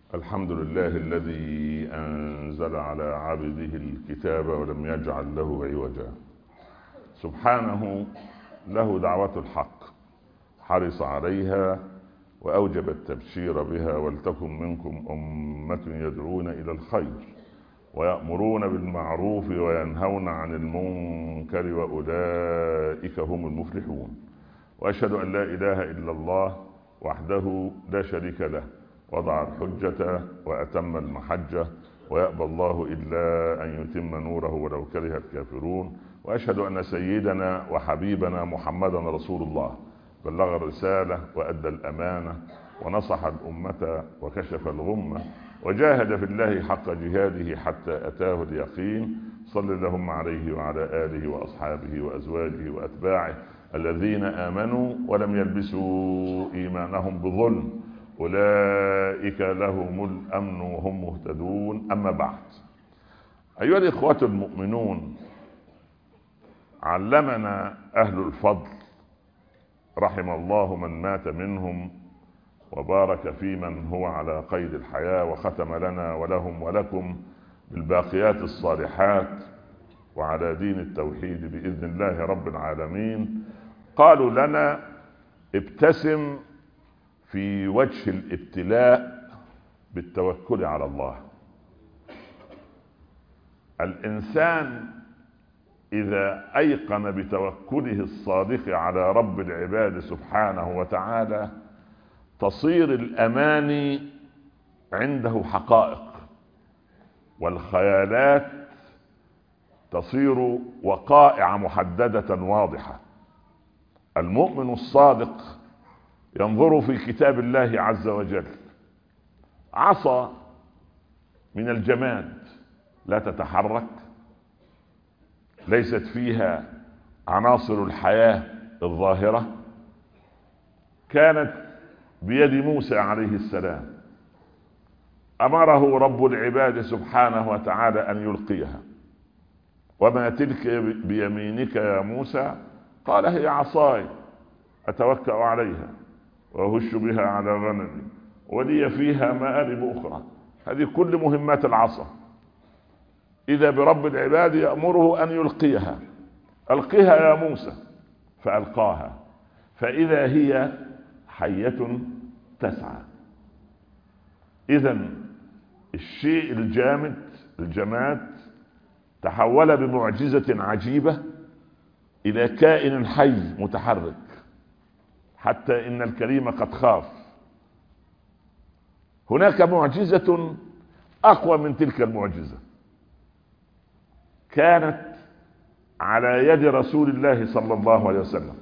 الحمد لله الذي أنزل على عبده الكتاب ولم يجعل له عوجا. سبحانه له دعوة الحق، حرص عليها وأوجب التبشير بها. ولتكن منكم أمة يدعون إلى الخير ويأمرون بالمعروف وينهون عن المنكر وأولئك هم المفلحون. وأشهد أن لا إله إلا الله وحده لا شريك له، وضع الحجة وأتم المحجة، ويأبى الله إلا أن يتم نوره ولو كره الكافرون. وأشهد أن سيدنا وحبيبنا محمدا رسول الله، بلغ الرسالة وأدى الأمانة ونصح الأمة وكشف الغمة وجاهد في الله حق جهاده حتى أتاه اليقين. صل اللهم عليه وعلى آله وأصحابه وأزواجه وأتباعه الذين آمنوا ولم يلبسوا إيمانهم بظلم، أولئك لهم الأمن وهم مهتدون. أما بعد، أيها الإخوة المؤمنون، علمنا أهل الفضل رحم الله من مات منهم وبارك في من هو على قيد الحياة، وختم لنا ولهم ولكم بالباقيات الصالحات وعلى دين التوحيد بإذن الله رب العالمين. قالوا لنا: ابتسم في وجه الابتلاء بالتوكل على الله. الإنسان إذا أيقن بتوكله الصادق على رب العباد سبحانه وتعالى تصير الأماني عنده حقائق، والخيالات تصير وقائع محددة واضحة. المؤمن الصادق ينظر في كتاب الله عز وجل. عصا من الجماد لا تتحرك، ليست فيها عناصر الحياة الظاهرة، كانت بيد موسى عليه السلام. أمره رب العباد سبحانه وتعالى أن يلقيها. وما تلك بيمينك يا موسى؟ قال: هي عصاي أتوكأ عليها وأهش بها على غنمي ولي فيها مآرب أخرى. هذه كل مهمات العصا. إذا برب العباد يأمره أن يلقيها: ألقيها يا موسى، فألقاها فإذا هي حية تسعى. إذن الشيء الجماد تحول بمعجزة عجيبة إلى كائن حي متحرك، حتى إن الكريم قد خاف. هناك معجزة أقوى من تلك المعجزة كانت على يد رسول الله صلى الله عليه وسلم.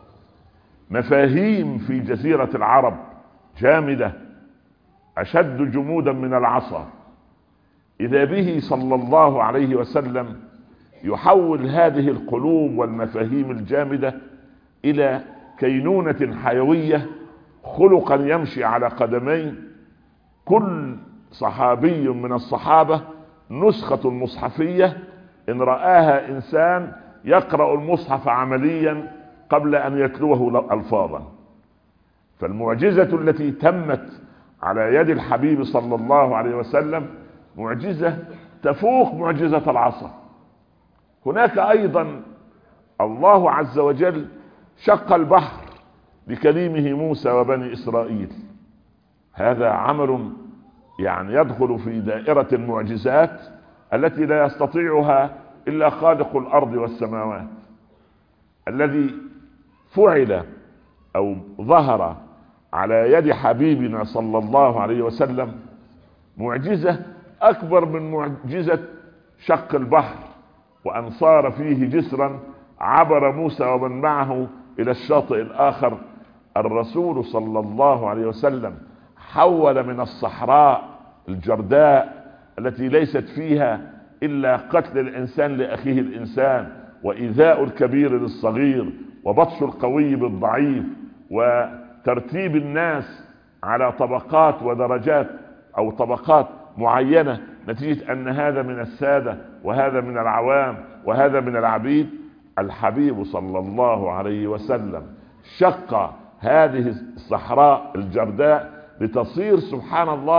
مفاهيم في جزيرة العرب جامدة أشد جمودا من العصا، إذا به صلى الله عليه وسلم يحول هذه القلوب والمفاهيم الجامدة إلى كينونة حيوية، خلقا يمشي على قدمين. كل صحابي من الصحابة نسخة مصحفية إن رآها إنسان يقرأ المصحف عمليا قبل أن يتلوه ألفاظا. فالمعجزة التي تمت على يد الحبيب صلى الله عليه وسلم معجزة تفوق معجزة العصا. هناك أيضا الله عز وجل شق البحر لكليمه موسى وبني إسرائيل. هذا عمل يدخل في دائرة المعجزات التي لا يستطيعها إلا خالق الأرض والسماوات. الذي فعل أو ظهر على يد حبيبنا صلى الله عليه وسلم معجزة أكبر من معجزة شق البحر وأن صار فيه جسرا عبر موسى ومن معه إلى الشاطئ الآخر. الرسول صلى الله عليه وسلم حول من الصحراء الجرداء التي ليست فيها إلا قتل الإنسان لأخيه الإنسان، وإيذاء الكبير للصغير، وبطش القوي بالضعيف، وترتيب الناس على طبقات ودرجات أو طبقات معينة نتيجة أن هذا من السادة وهذا من العوام وهذا من العبيد. الحبيب صلى الله عليه وسلم شق هذه الصحراء الجرداء لتصير سبحان الله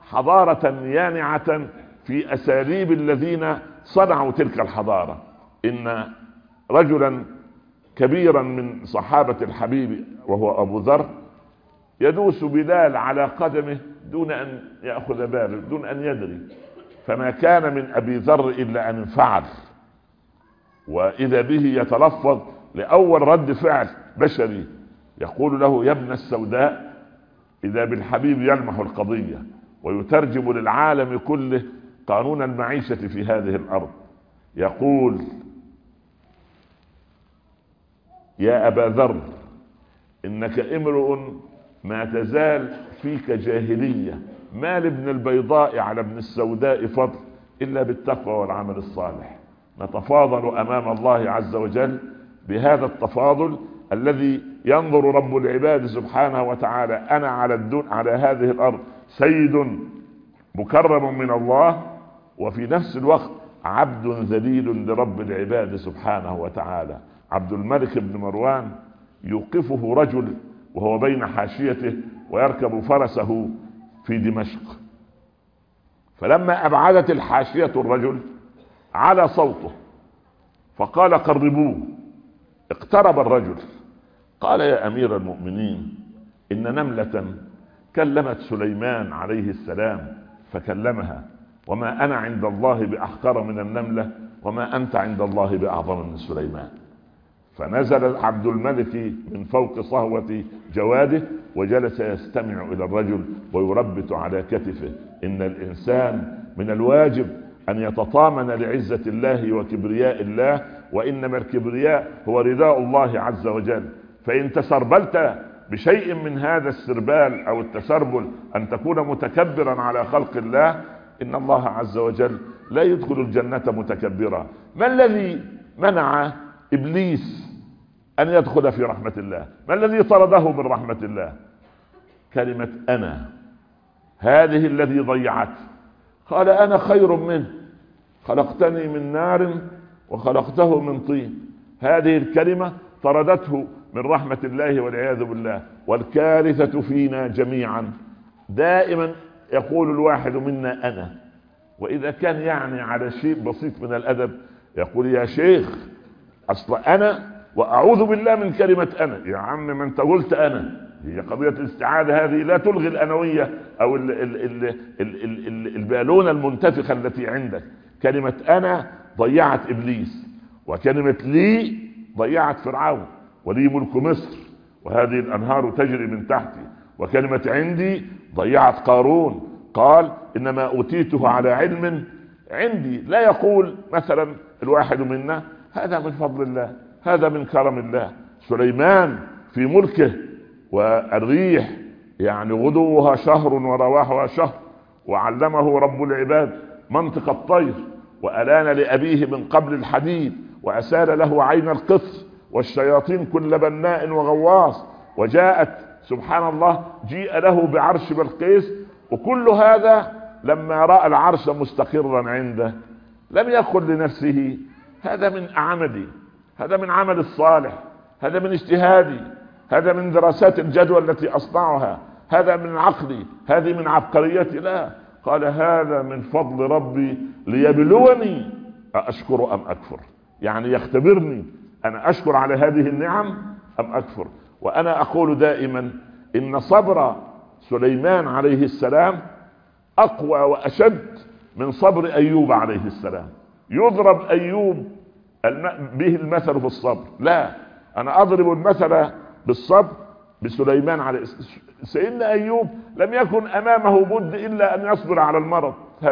حضارة يانعة في أساليب الذين صنعوا تلك الحضارة. إن رجلا كبيرا من صحابة الحبيب وهو أبو ذر يدوس بلال على قدمه دون أن يأخذ باله، دون أن يدري، فما كان من أبي ذر إلا أن انفعل، وإذا به يتلفظ لأول رد فعل بشري يقول له: يا ابن السوداء. إذا بالحبيب يلمح القضية ويترجم للعالم كله قانون المعيشة في هذه الأرض، يقول: يا أبا ذر، إنك امرؤ ما تزال فيك جاهلية، ما لابن البيضاء على ابن السوداء فضل إلا بالتقوى والعمل الصالح. نتفاضل أمام الله عز وجل بهذا التفاضل الذي ينظر رب العباد سبحانه وتعالى: أنا على هذه الأرض سيد مكرم من الله، وفي نفس الوقت عبد ذليل لرب العباد سبحانه وتعالى. عبد الملك بن مروان يوقفه رجل وهو بين حاشيته ويركب فرسه في دمشق، فلما أبعدت الحاشية الرجل على صوته فقال: قربوه. اقترب الرجل قال: يا أمير المؤمنين، إن نملة كلمت سليمان عليه السلام فكلمها، وما أنا عند الله بأحقر من النملة، وما أنت عند الله بأعظم من سليمان. فنزل عبد الملك من فوق صهوة جواده وجلس يستمع إلى الرجل ويربت على كتفه. إن الإنسان من الواجب أن يتطامن لعزة الله وكبرياء الله، وإنما الكبرياء هو رداء الله عز وجل. فإن تسربلت بشيء من هذا السربال أو التسربل أن تكون متكبرا على خلق الله، إن الله عز وجل لا يدخل الجنة متكبرا. ما الذي منع إبليس أن يدخل في رحمة الله؟ ما الذي طرده من رحمة الله؟ كلمة أنا، هذه الذي ضيعت. قال: أنا خير منه، خلقتني من نار وخلقته من طين. هذه الكلمة طردته من رحمة الله والعياذ بالله. والكارثة فينا جميعا دائما يقول الواحد منا أنا، وإذا كان يعني على شيء بسيط من الأدب يقول: يا شيخ أصل أنا، وأعوذ بالله من كلمة أنا. يا عم ما أنت قلت أنا، هي قضية الاستعادة هذه لا تلغي الأنوية أو البالونة المنتفخة التي عندك. كلمة أنا ضيعت إبليس، وكلمة لي ضيعت فرعون، ولي ملك مصر وهذه الأنهار تجري من تحتي. وكلمة عندي ضيعت قارون، قال: إنما أوتيته على علم عندي. لا يقول مثلا الواحد منا هذا من فضل الله، هذا من كرم الله. سليمان في ملكه والريح يعني غدوها شهر ورواحها شهر، وعلمه رب العباد منطق الطير، وألان لأبيه من قبل الحديد، وأسال له عين القص، والشياطين كل بناء وغواص، وجاءت سبحان الله جيء له بعرش بلقيس. وكل هذا لما رأى العرش مستقرا عنده لم يقل لنفسه هذا من عملي، هذا من عمل الصالح، هذا من اجتهادي، هذا من دراسات الجدوى التي أصنعها، هذا من عقلي، هذه من عبقريتي. لا، قال: هذا من فضل ربي ليبلوني أشكر أم أكفر. يعني يختبرني أنا أشكر على هذه النعم أم أكفر. وأنا أقول دائما إن صبر سليمان عليه السلام أقوى وأشد من صبر أيوب عليه السلام. يضرب أيوب به المثل في الصبر، لا، أنا أضرب المثل بالصبر بسليمان عليه السلام. سيدنا أيوب لم يكن أمامه بد إلا أن يصبر على المرض،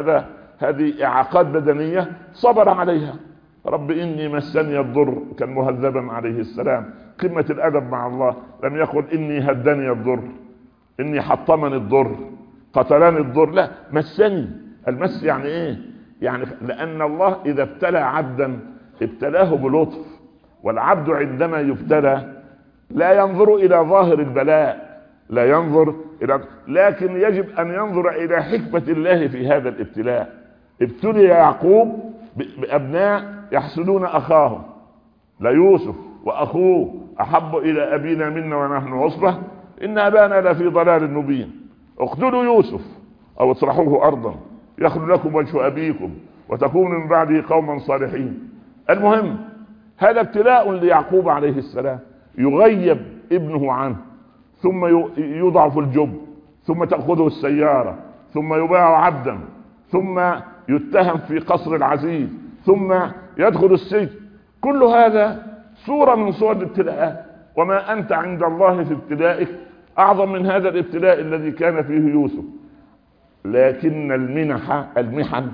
هذه إعاقات بدنية صبر عليها. رب إني مسني الضر، كان مهذبا عليه السلام، قمة الأدب مع الله. لم يقل إني هدني الضر، إني حطمني الضر، قتلني الضر، لا، مسني. المس يعني إيه؟ يعني لأن الله إذا ابتلى عبدا ابتلاه بلطف، والعبد عندما يبتلى لا ينظر إلى ظاهر البلاء، لا ينظر إلى، لكن يجب أن ينظر إلى حكمة الله في هذا الابتلاء. ابتلي يعقوب بأبناء يحسدون أخاهم، لا يوسف وأخوه أحب إلى أبينا منا ونحن عصبة إن أبانا لفي ضلال مبين، اقتلوا يوسف أو اطرحوه أرضا يخل لكم وجه أبيكم وتكونوا من بعده قوما صالحين. المهم هذا ابتلاء ليعقوب عليه السلام، يغيب ابنه عنه، ثم يوضع في الجب، ثم تأخذه السيارة، ثم يباع عبدا، ثم يتهم في قصر العزيز، ثم يدخل السجن. كل هذا صورة من صور الابتلاءات، وما أنت عند الله في ابتلائك أعظم من هذا الابتلاء الذي كان فيه يوسف. لكن المحن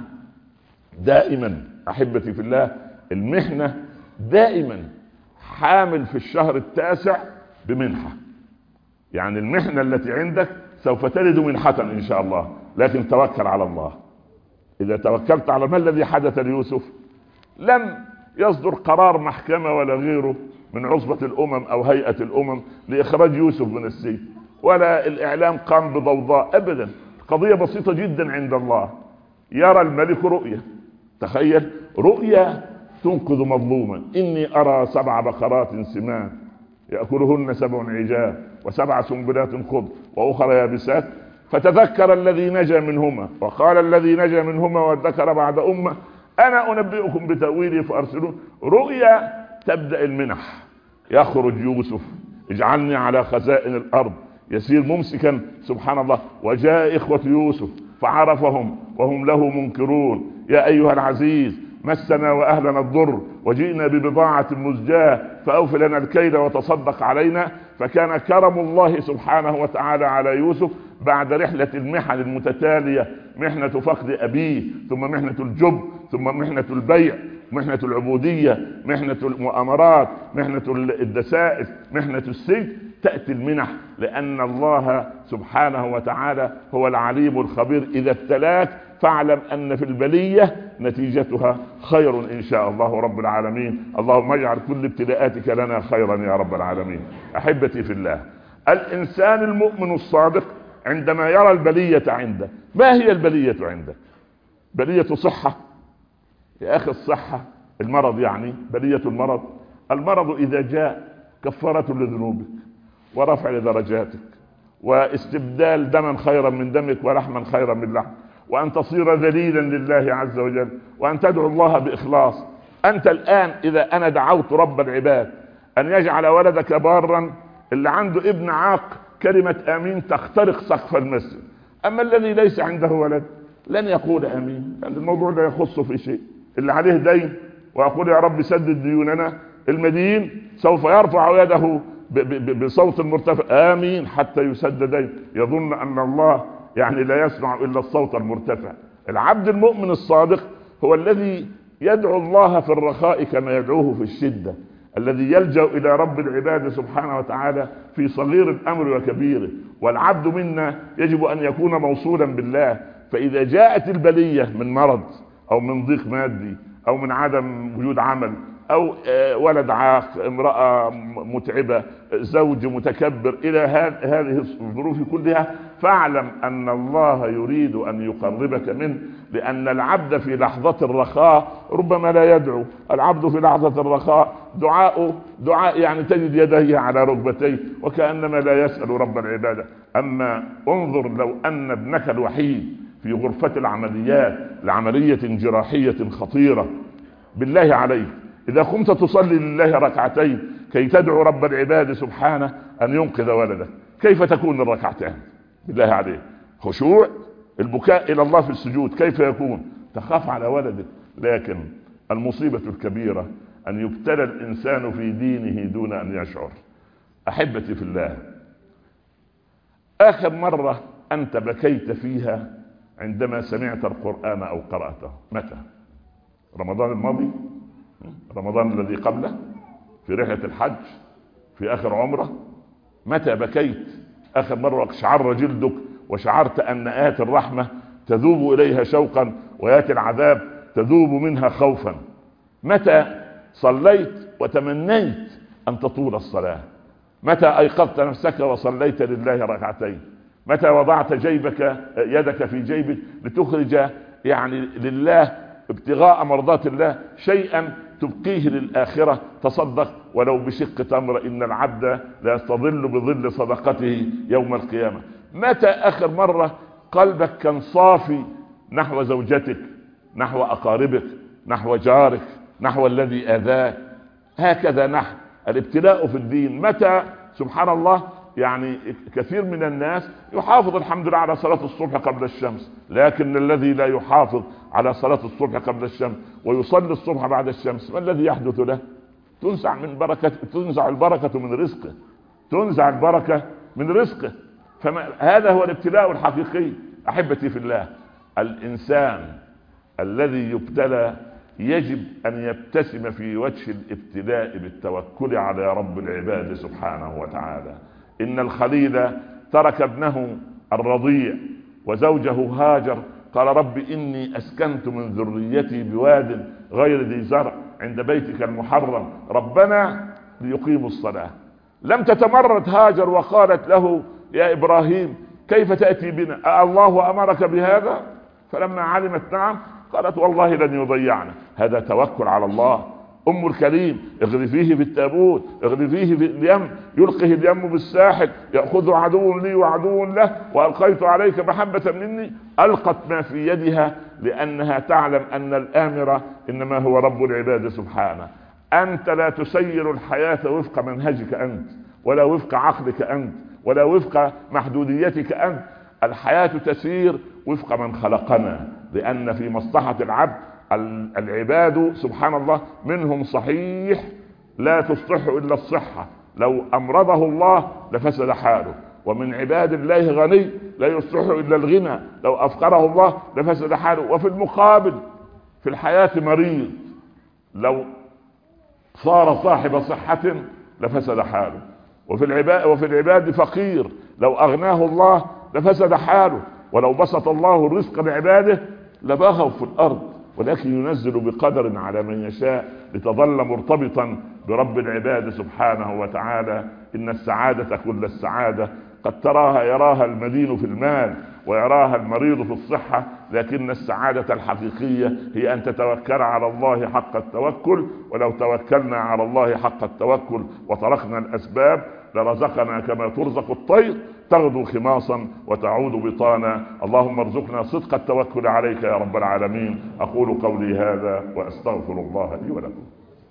دائما أحبتي في الله، المحنة دائما حامل في الشهر التاسع بمنحة. يعني المحنة التي عندك سوف تلد منحة إن شاء الله، لكن توكل على الله. إذا توكلت على ما الذي حدث ليوسف، لم يصدر قرار محكمة ولا غيره من عصبة الأمم أو هيئة الأمم لإخراج يوسف من السجن، ولا الإعلام قام بضوضاء أبدا. قضية بسيطة جدا عند الله. يرى الملك رؤية، تخيل رؤية تنقذ مظلوما: إني أرى 7 بقرات سمان يأكلهن 7 عجاف و7 سنبلات خضر وأخرى يابسات، فتذكر الذي نجا منهما وقال الذي نجا منهما وذكر بعد أمة أنا أنبئكم بتأويله فأرسلون. رؤيا تبدأ المنح. يخرج يوسف: اجعلني على خزائن الأرض، يسير ممسكا سبحان الله. وجاء إخوة يوسف فعرفهم وهم له منكرون: يا أيها العزيز مسنا وأهلنا الضر وجئنا ببضاعة مزجاة فأوف لنا الكيل وتصدق علينا. فكان كرم الله سبحانه وتعالى على يوسف بعد رحلة المحن المتتالية: محنة فقد أبيه، ثم محنة الجب، ثم محنة البيع، محنة العبودية، محنة المؤامرات، محنة الدسائس، محنة السجن. تأتي المنح لأن الله سبحانه وتعالى هو العليم الخبير. إذا ابتلاك فاعلم أن في البلية نتيجتها خير إن شاء الله رب العالمين. اللهم اجعل كل ابتلاءاتك لنا خيرا يا رب العالمين. أحبتي في الله، الإنسان المؤمن الصادق عندما يرى البلية عنده، ما هي البلية عندك؟ بلية صحة يا أخي، الصحة المرض، يعني بلية المرض. المرض إذا جاء كفارة لذنوبك ورفع لدرجاتك واستبدال دما خيرا من دمك ولحما خيرا من لحم، وأن تصير ذليلا لله عز وجل، وأن تدعو الله بإخلاص. أنت الآن إذا أنا دعوت رب العباد أن يجعل ولدك بارا، اللي عنده ابن عاق كلمة آمين تخترق سقف المسجد. أما الذي ليس عنده ولد لن يقول آمين، لأن الموضوع لا يخصه في شيء. اللي عليه دين وأقول يا رب سدد ديوننا، المدين سوف يرفع يده بصوت مرتفع: آمين، حتى يسدد دين. يظن أن الله يعني لا يسمع إلا الصوت المرتفع. العبد المؤمن الصادق هو الذي يدعو الله في الرخاء كما يدعوه في الشدة، الذي يلجأ إلى رب العباد سبحانه وتعالى في صغير الأمر وكبيره. والعبد منا يجب أن يكون موصولا بالله. فإذا جاءت البلية من مرض أو من ضيق مادي أو من عدم وجود عمل أو ولد عاق، امرأة متعبة، زوج متكبر، إلى هذه الظروف كلها، فاعلم أن الله يريد أن يقربك منه. لأن العبد في لحظة الرخاء ربما لا يدعو. العبد في لحظة الرخاء دعاء يعني تجد يديه على ركبتيه وكأنما لا يسأل رب العبادة. أما انظر لو أن ابنك الوحيد في غرفة العمليات لعملية جراحية خطيرة، بالله عليك إذا قمت تصلي لله ركعتين كي تدعو رب العباد سبحانه أن ينقذ ولدك، كيف تكون الركعتين؟ بالله عليك خشوع، البكاء إلى الله في السجود، كيف يكون؟ تخاف على ولدك. لكن المصيبة الكبيرة أن يبتلى الإنسان في دينه دون أن يشعر. أحبتي في الله، آخر مرة أنت بكيت فيها عندما سمعت القرآن أو قرأته متى؟ رمضان الماضي؟ رمضان الذي قبله؟ في رحلة الحج؟ في آخر عمره؟ متى بكيت آخر مرة شعر جلدك وشعرت أن آيات الرحمة تذوب إليها شوقا وآيات العذاب تذوب منها خوفا؟ متى صليت وتمنيت أن تطول الصلاة؟ متى أيقظت نفسك وصليت لله ركعتين؟ متى وضعت يدك في جيبك لتخرج يعني لله ابتغاء مرضات الله شيئا تبقيه للآخرة؟ تصدق ولو بشق تمر، إن العبد لا يستظل بظل صدقته يوم القيامة. متى آخر مرة قلبك كان صافي نحو زوجتك، نحو أقاربك، نحو جارك، نحو الذي آذاك. هكذا نحن الابتلاء في الدين. متى سبحان الله يعني كثير من الناس يحافظ الحمد لله على صلاة الصبح قبل الشمس، لكن الذي لا يحافظ على صلاة الصبح قبل الشمس ويصلي الصبح بعد الشمس، ما الذي يحدث له؟ تنزع البركة من رزقه، تنزع البركة من رزقه. هذا هو الابتلاء الحقيقي. أحبتي في الله، الإنسان الذي يبتلى يجب أن يبتسم في وجه الابتلاء بالتوكل على رب العباد سبحانه وتعالى. إن الخليل ترك ابنه الرضيع وزوجه هاجر، قال رب إني أسكنت من ذريتي بواد غير ذي زرع عند بيتك المحرم ربنا ليقيموا الصلاة. لم تتمرد هاجر وقالت له يا إبراهيم كيف تأتي بنا؟ الله أمرك بهذا؟ فلما علمت نعم قالت والله لن يضيعنا. هذا توكل على الله. أم الكريم اغرفيه في التابوت، اغرفيه في اليم، يلقه اليم بالساحل، يأخذ عدو لي وعدو له، وألقيت عليك محبة مني. ألقت ما في يدها لأنها تعلم أن الآمر إنما هو رب العباد سبحانه. أنت لا تسير الحياة وفق منهجك أنت، ولا وفق عقلك أنت، ولا وفق محدوديتك أنت. الحياة تسير وفق من خلقنا، لأن في مصلحة العبد العباد سبحان الله منهم صحيح لا تصلح إلا الصحة، لو أمرضه الله لفسد حاله، ومن عباد الله غني لا يصلح إلا الغنى، لو أفقره الله لفسد حاله. وفي المقابل في الحياة مريض لو صار صاحب صحة لفسد حاله. وفي العباد فقير لو أغناه الله لفسد حاله. ولو بسط الله الرزق لعباده لبغوا في الأرض، ولكن ينزل بقدر على من يشاء لتظل مرتبطا برب العباد سبحانه وتعالى. إن السعادة كل السعادة قد يراها المدين في المال ويراها المريض في الصحة، لكن السعادة الحقيقية هي أن تتوكل على الله حق التوكل. ولو توكلنا على الله حق التوكل وتركنا الأسباب لرزقنا كما ترزق الطير تغدو خماصا وتعود بطانا. اللهم ارزقنا صدق التوكل عليك يا رب العالمين. أقول قولي هذا وأستغفر الله لي ولكم.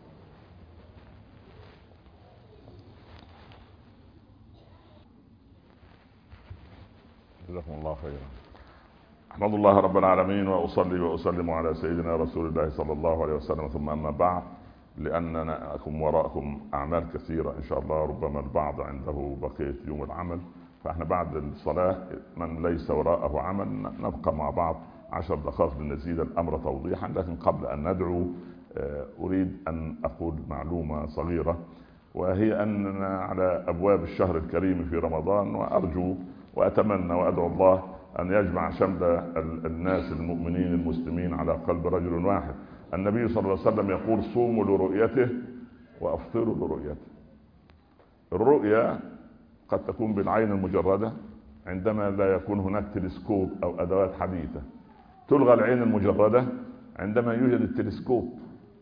جزاكم الله خيرا. أحمد الله رب العالمين وأصلي وأسلم على سيدنا رسول الله صلى الله عليه وسلم، ثم أما بعد، لأننا وراءكم أعمال كثيرة إن شاء الله، ربما البعض عنده بقية يوم العمل، فإحنا بعد الصلاة من ليس وراءه عمل نبقى مع بعض 10 دقائق لنزيد الأمر توضيحا. لكن قبل أن ندعو أريد أن أقول معلومة صغيرة، وهي أننا على أبواب الشهر الكريم في رمضان، وأرجو وأتمنى وأدعو الله أن يجمع شمل الناس المؤمنين المسلمين على قلب رجل واحد. النبي صلى الله عليه وسلم يقول صوموا لرؤيته وأفطروا لرؤيته. الرؤية قد تكون بالعين المجردة عندما لا يكون هناك تلسكوب أو أدوات حديثة، تلغى العين المجردة عندما يوجد التلسكوب.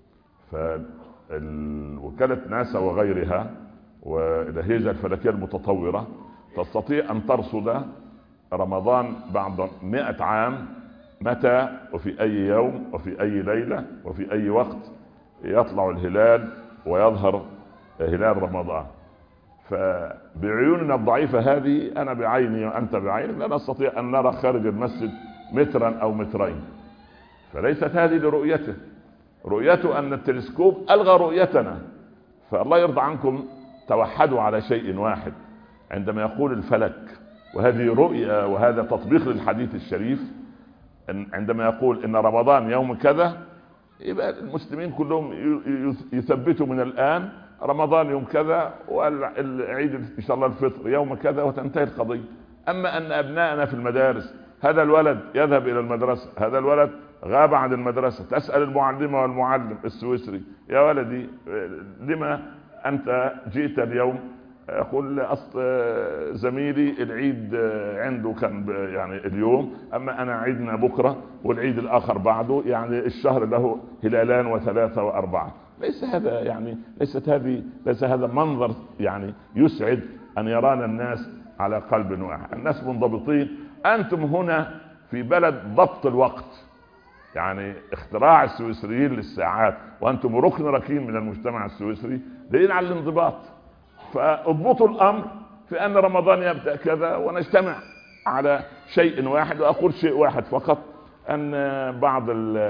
فوكالة ناسا وغيرها والأجهزة الفلكية المتطورة تستطيع أن ترصد رمضان بعد 100 عام متى وفي أي يوم وفي أي ليلة وفي أي وقت يطلع الهلال ويظهر هلال رمضان. فبعيوننا الضعيفة هذه، أنا بعيني وأنت بعينك، لا نستطيع أن نرى خارج المسجد مترا أو مترين. فليست هذه لرؤيته، رؤيته أن التلسكوب ألغى رؤيتنا. فالله يرضى عنكم توحدوا على شيء واحد. عندما يقول الفلك، وهذه رؤية وهذا تطبيق للحديث الشريف، عندما يقول إن رمضان يوم كذا، يبقى المسلمين كلهم يثبتوا من الآن رمضان يوم كذا، والعيد إن شاء الله الفطر يوم كذا، وتنتهي القضية. أما أن أبنائنا في المدارس، هذا الولد يذهب إلى المدرسة، هذا الولد غاب عن المدرسة، تسأل المعلمة والمعلم السويسري يا ولدي لما أنت جئت اليوم؟ يقول أصل زميلي العيد عنده كان يعني اليوم، أما أنا عيدنا بكرة والعيد الآخر بعده، يعني الشهر له هلالان وثلاثة وأربعة. ليس هذا يعني ليس هذا منظر يعني يسعد أن يرانا الناس على قلب واحد. الناس منضبطين. أنتم هنا في بلد ضبط الوقت، يعني اختراع السويسريين للساعات، وأنتم ركن ركين من المجتمع السويسري، دليل على الانضباط. فاضبطوا الأمر في أن رمضان يبدأ كذا ونجتمع على شيء واحد. وأقول شيء واحد فقط، أن بعض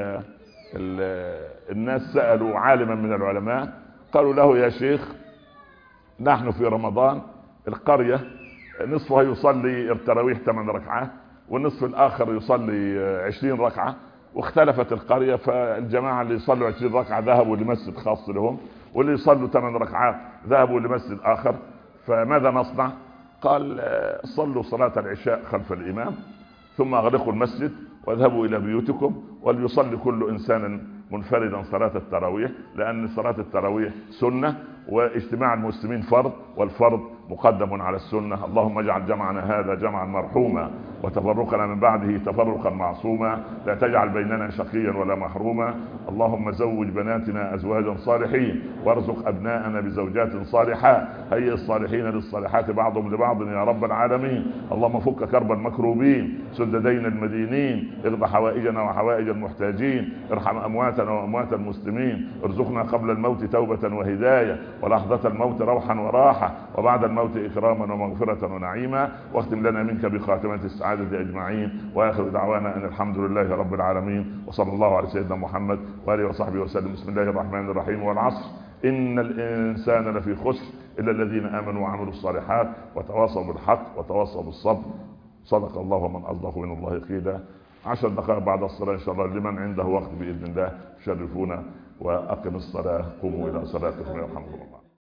الناس سألوا عالما من العلماء، قالوا له: يا شيخ، نحن في رمضان القرية نصفها يصلي التراويح 8 ركعات، والنصف الآخر يصلي 20 ركعة، واختلفت القرية، فالجماعة اللي يصلوا 20 ركعة ذهبوا لمسجد خاص لهم، واللي يصلوا 8 ركعات ذهبوا لمسجد آخر، فماذا نصنع؟ قال: صلوا صلاة العشاء خلف الإمام، ثم أغلقوا المسجد واذهبوا إلى بيوتكم، وليصلي كل إنسان منفردا صلاة التراويح، لأن صلاة التراويح سنة، واجتماع المسلمين فرض، والفرض مقدم على السنة. اللهم اجعل جمعنا هذا جمعا مرحوما، وتفرقنا من بعده تفرقا معصوما، لا تجعل بيننا شقيا ولا محروما. اللهم زوج بناتنا أزواجا صالحين، وارزق أبناءنا بزوجات صالحات، هيئ الصالحين للصالحات بعضهم لبعض يا رب العالمين. اللهم فك كرب المكروبين، سد دين المدينين، اقض حوائجنا وحوائج المحتاجين، ارحم أمواتنا وأموات المسلمين، ارزقنا قبل الموت توبة وهداية، ولحظة الموت روحا وراحة، وبعد الموت إكراما ومغفرة ونعيما، واختم لنا منك بخاتمة السعادة أجمعين، وآخر دعوانا أن الحمد لله رب العالمين، وصلى الله على سيدنا محمد وآله وصحبه وسلم. بسم الله الرحمن الرحيم. والعصر إن الإنسان لفي خسر إلا الذين آمنوا وعملوا الصالحات وتواصوا بالحق وتواصوا بالصبر. صدق الله ومن أصدق من الله قيلا. 10 دقائق بعد الصلاة إن شاء الله، لمن عنده وقت بإذن الله شرفونا، وأقم الصلاة، قوموا إلى صلاتكم يرحمكم الله.